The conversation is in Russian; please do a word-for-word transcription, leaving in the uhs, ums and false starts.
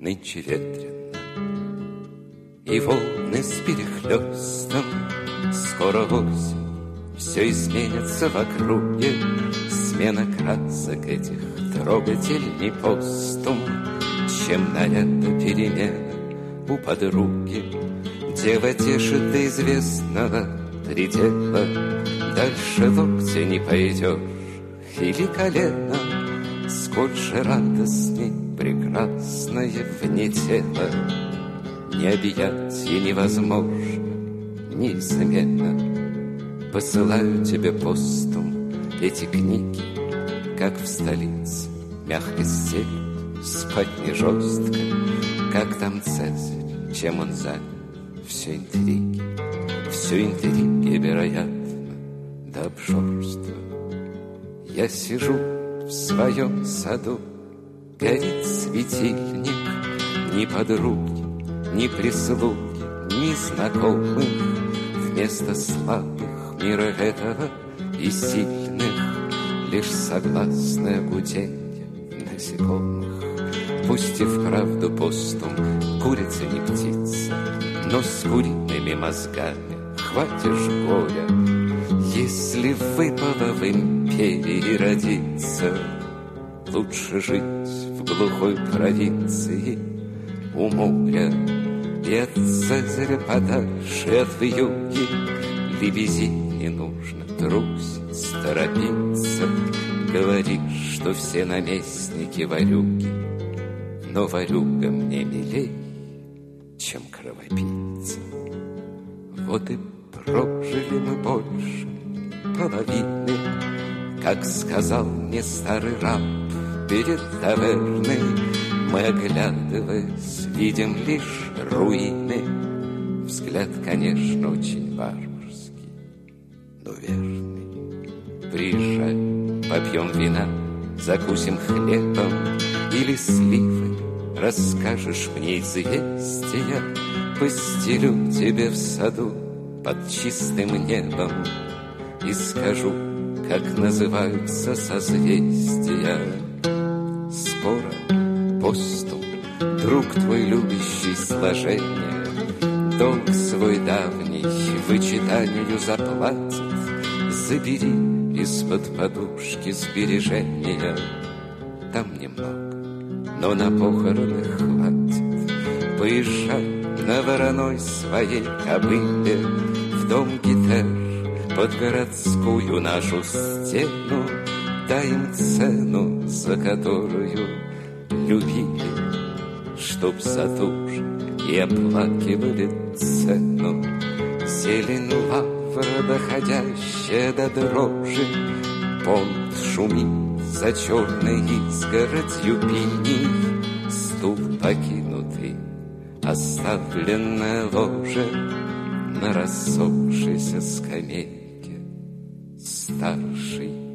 нынче ветрено, и волны с перехлёстом. Скоро осень, все изменится в округе, смена красок этих трогательней постум, чем наряда перемена у подруги. Дева тешит до известного предела, дальше локтя не пойдешь или колено. Сколь же радостней прекрасное вне тела, не объять и невозможно, неизменно. Посылаю тебе постум эти книги, как в столице мягко стелют, спать не жестко, как там Цезарь, чем он занят. Все интриги, все интриги, вероятно, до обжорства. Я сижу в своем саду, горит светильник, ни подруги, ни прислуги, ни знакомых. Вместо слабых мира этого и сильных лишь согласное гуденье насекомых. Пусть и вправду постум курица не птица, но с куриными мозгами хватишь горя, если выпало в империи родиться. Лучше жить в глухой провинции у моря, и от Цезаря подальше, и от вьюги. Лебези не нужно трусить, торопиться. Говоришь, что все наместники ворюги, но ворюга мне милей, чем кровопийца. Вот и прожили мы больше половины, как сказал мне старый раб перед таверной. Мы, оглядываясь, видим лишь руины. Взгляд, конечно, очень варварский, но верный. Приезжай, попьем вина, закусим хлебом или сливой. Расскажешь мне известия, постелю тебе в саду под чистым небом и скажу, как называются созвездия. Скоро постум, друг твой, любящий сложение, долг свой давний вычитанию заплатит. Забери из-под подушки сбережения. Там немного, но на похороны хватит. Поезжай на вороной своей кобыле в дом Гетер под городскую нашу стену. Дай им цену, за которую любили, чтоб за ту же и оплакивали цену. Зелень лавра, доходящая до дрожи, понт шумит за черной изгородью пиней. Стул покинутый, оставленное ложе на рассохшейся скамейке. Старший